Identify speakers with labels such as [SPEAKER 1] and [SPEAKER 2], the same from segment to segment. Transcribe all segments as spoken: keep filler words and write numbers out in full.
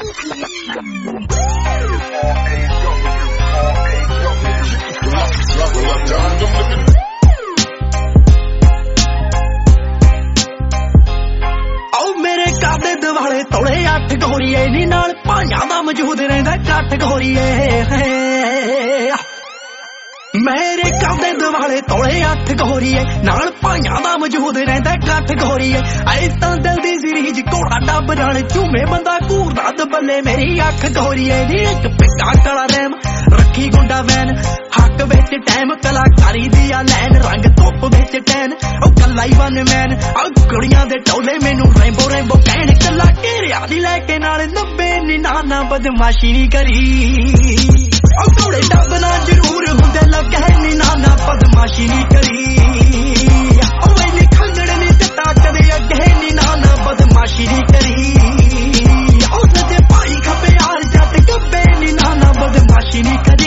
[SPEAKER 1] ਵਾਲੇ ਤੋਲੇ ਅੱਠ ਗੋਰੀਏ ਨੀ ਨਾਲ ਭਾਈਆਂ ਦਾ ਮੌਜੂਦ ਰਹਿੰਦਾ ਕੱਠ ਗੋਰੀਏ ਮੇਰੇ ਕਾਦੇ ਦੁਆਲੇ ਤੋਲੇ ਅੱਠ ਗੋਰੀਏ ਨਾਲ ਭਾਈਆਂ ਦਾ ਮੌਜੂਦ ਰਹਿੰਦਾ ਕੱਠ ਗੋਰੀਏ ਐ ਤਾਂ ਦਿਲ ਦੀ ਜ਼ਰੀਜ ਘੋੜਾ ਡੱਬ ਨਾਲ ਝੂਮੇ ਬੰਦਾ ਘੂਰਦਾ ਦਬੱਲੇ ਮੇਰੀ ਅੱਖ ਗੋਰੀਏ ਨੀ ਇੱਕ ਪਿੱਕਾ ਕਾਲਾ ਰੈਮ ਰੱਖੀ ਗੁੰਡਾ ਵੈਨ ਹੱਕ ਵਿੱਚ ਟਾਈਮ ਕਲਾਕਾਰੀ ਦੀ ਆ ਲੈਨ ਰੰਗ ਧੁੱਪ ਵਿੱਚ ਟੈਨ ਉਹ ਕੱਲਾ ਹੀ ਵਨ ਮੈਨ ਆ ਕੁੜੀਆਂ ਦੇ ਟੋਲੇ ਮੈਨੂੰ ਰੈਂਬੋ ਰੈਂਬੋ ਕਹਿਣ ਕੱਲਾ ਘੇਰਿਆ ਦੀ ਲੈ ਕੇ ਨਾਲ ਨੱਬੇ ਨੀ ਨਾਨਾ ਬਦਮਾਸ਼ੀ ਨਹੀਂ ਕਰੀ ਉਹ ਘੋੜੇ ਡੱਬ ਨਾਲ ਜ਼ਰੂਰ ਹੁੰਦੇ ਲੱਗੇ ਨੀ ਨਾਨਾ ਬਦਮਾਸ਼ੀ ਨਹੀਂ ਕਰੀ ਉਹ ਵੇਲੇ ਖੰਗੜ ਨੀ ਦਿੱਤਾ ਕਦੇ ਅੱਗੇ ਨੀ ਨਾਨਾ ਬਦਮਾਸ਼ੀ ਨਹੀਂ ਕਰੀ ਉਹ ਸੱਜੇ ਭਾਈ ਖੱਬੇ ਯਾਰ ਜੱਟ ਗੱਬੇ ਨੀ ਨਾਨਾ ਬਦਮਾਸ਼ੀ ਨਹੀਂ ਕਰੀ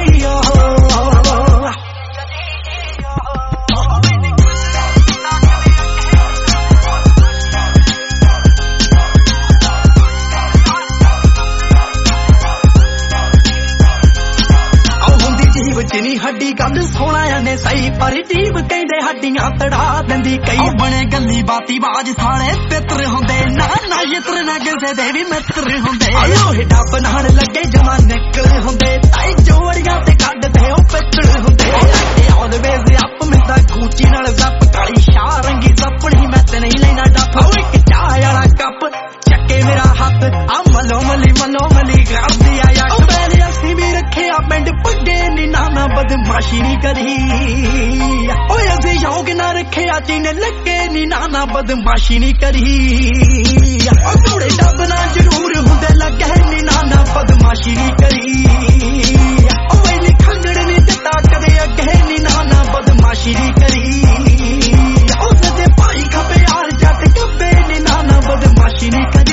[SPEAKER 1] ਜਿਨੀ ਹੱਡੀ ਗੱਲ ਸੋਹਣਾ ਨੇ ਸਹੀ ਪਰ ਜੀਵ ਕਹਿੰਦੇ ਹੱਡੀਆਂ ਤੜਾ ਦਿੰਦੀ ਕਈ ਬਣੇ ਗੱਲੀ ਬਾਤੀ ਬਾਜ ਸਾਲੇ ਪਿੱਤਰ ਹੁੰਦੇ ਨਾ ਨਾ ਯਤਰ ਨਾ ਕਿਸੇ ਦੇ ਵੀ ਮਿੱਤਰ ਹੁੰਦੇ ਲੋਹੇ ਡੱਬ ਨਾਲ ਲੱਗੇ ਜਮਾ ਨਿਕਲ ਹੁੰਦੇ ਤਾਈ ਜੋੜੀਆਂ ਤੇ ਕੱਢਦੇ ਉਹ ਪਿੱਤਲ ਹੁੰਦੇ ਆਲਵੇਜ਼ ਅੱਪ ਮਿੰਦਾ ਕੂਚੀ ਨਾਲ ਜ਼ੱਪ ਕਾਲੀ ਸ਼ਾਹ ਰੰਗੀ ਜ਼ੱਪਣੀ ਮੈਂ ਤੇ ਨਹੀਂ ਲੈਣਾ ਡੱਫ ਉਹ ਇੱਕ ਚਾਹ ਵਾਲਾ ਕੱਪ ਚੱਕੇ ਮੇਰਾ ਹੱਥ ਆ ਮਲੋ ਮਲੀ ਮਲੋ ਮਲੀ ਕਰਦੀ ਆ ਯਾ ਮੇਰੇ ਅਸੀਂ ਵੀ ਰੱਖਿਆ ਪਿੰਡ ਪੱਗੇ ਨੀ ਨਾਨਾ ਬਦਮਾਸ਼ੀ ਨਹੀਂ ਕਰੀ ਓਏ ਅਸੀਂ ਸ਼ੌਕ ਨਾ ਰੱਖਿਆ ਚੀਨੇ ਲੱਗੇ ਨੀ ਨਾਨਾ ਬਦਮਾਸ਼ੀ ਨਹੀਂ ਕਰੀ ਉਹ ਘੋੜੇ ਡੱਬ ਨਾਲ ਜ਼ਰੂਰ ਹੁੰਦੇ ਲੱਗੇ ਨੀ ਨਾਨਾ ਬਦਮਾਸ਼ੀ ਨਹੀਂ ਕਰੀ ਉਹ ਵੇਲੇ ਖੰਗੜ ਨੀ ਦਿੱਤਾ ਕਦੇ ਅੱਗੇ ਨੀ ਨਾਨਾ ਬਦਮਾਸ਼ੀ ਨਹੀਂ ਕਰੀ ਉਹ ਸੱਜੇ ਭਾਈ ਖੱਬੇ ਯਾਰ ਜੱਟ ਗੱਬੇ ਨੀ ਨਾਨਾ ਬਦਮਾਸ਼ੀ ਨਹੀਂ ਕਰੀ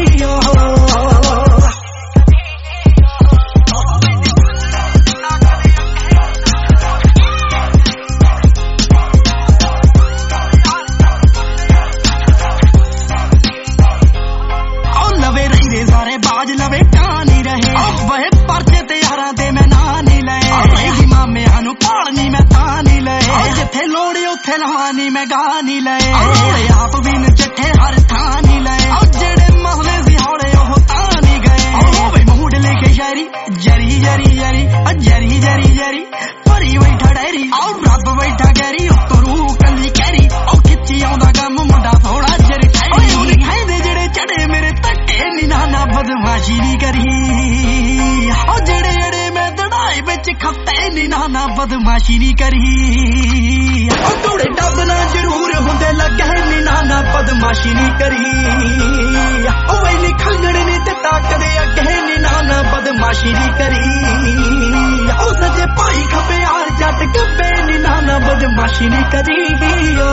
[SPEAKER 1] ਸਾਰੇ ਬਾਜ ਲਵੇ ਕਾਂ ਨਹੀਂ ਰਹੇ ਵਹੇ ਪਰਚੇ ਤੇ ਯਾਰਾਂ ਦੇ ਮੈਂ ਨਾ ਨਹੀਂ ਲਏ ਮਾਮਿਆਂ ਨੂੰ ਭਾਲ ਨਹੀਂ ਮੈਂ ਤਾਂ ਨਹੀਂ ਲਏ ਜਿੱਥੇ ਲੋੜ ਉੱਥੇ ਲਵਾ ਨਹੀਂ ਮੈਂ ਗਾ ਨਹੀਂ ਲਏ ਆਪ ਵੀ ਨੱਠੇ ਹਰ ਥਾਂ ਨਹੀਂ ਲਏ ਜਿਹੜੇ ਮਹਲੇ ਸੀ ਹੌਲੇ ਉਹ ਤਾਂ ਨਹੀਂ ਗਏ ਵੇ ਮੂਡ ਲੈ ਕੇ ਸ਼ਾਇਰੀ ਜਰੀ ਜਰੀ ਜਰੀ ਜਰੀ ਜਰੀ ਜਰੀ ਭਰੀ ਬੈਠਾ ਡੈਰੀ ਆਉ ਰੱਬ ਬੈਠਾ ਗੈਰੀ ਉੱਤੋਂ ਰੂਹ ਕੱਲੀ ਕਹਿਰੀ ਉਹ ਖਿੱਚੀ ਆਉਂਦਾ ਕੰਮ ਮੁੰਡਾ ਥੋੜਾ ਜਰ ਖਾਈ ਖਾਂਦੇ ਜਿਹੜੇ ਚੜੇ ਮੇਰੇ ਧੱਕੇ ਨੀ ਨਾਨਾ ਬਦਮਾਸ਼ੀ ਨਹੀਂ ਕਰੀ ਉਹ ਜਿਹੜੇ ਜਿਹੜੇ ਮੈਂ ਦੜਾਈ ਵਿੱਚ ਖੱਤੇ ਨੀ ਨਾਨਾ ਬਦਮਾਸ਼ੀ ਨਹੀਂ ਕਰੀ ਉਹ ਘੋੜੇ ਡੱਬ ਨਾਲ ਜ਼ਰੂਰ ਹੁੰਦੇ ਲੱਗੇ ਨੀ ਨਾਨਾ ਬਦਮਾਸ਼ੀ ਨਹੀਂ ਕਰੀ ਉਹ ਵੇਲੇ ਖੰਗੜ ਨੀ ਦਿੱਤਾ ਕਦੇ ਅੱਗੇ ਨੀ ਨਾਨਾ ਬਦਮਾਸ਼ੀ ਨਹੀਂ ਕਰੀ ਉਹ ਸੱਜੇ ਭਾਈ ਖੱਬੇ ਯਾਰ ਜੱਟ ਗੱਬੇ ਨੀ ਨਾਨਾ ਬਦਮਾਸ਼ੀ ਨਹੀਂ ਕਰੀ